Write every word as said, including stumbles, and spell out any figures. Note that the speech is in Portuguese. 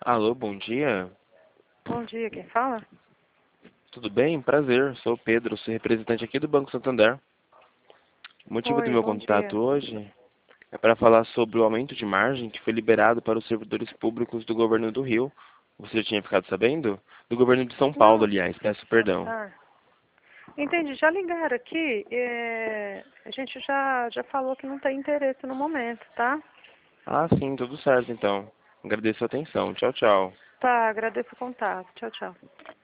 Alô, bom dia. Bom dia, quem fala? Tudo bem? Prazer. Sou o Pedro, sou representante aqui do Banco Santander. O motivo do Oi, meu bom dia. contato hoje é para falar sobre o aumento de margem que foi liberado para os servidores públicos do governo do Rio. Você já tinha ficado sabendo? Do governo de São Paulo, Não, aliás, peço perdão. ah, entendi. Já ligaram aqui. é, a gente já, já falou que não tem interesse no momento, tá? Ah, sim, tudo certo então. Agradeço a atenção. Tchau, tchau. Tá, agradeço o contato. Tchau, tchau.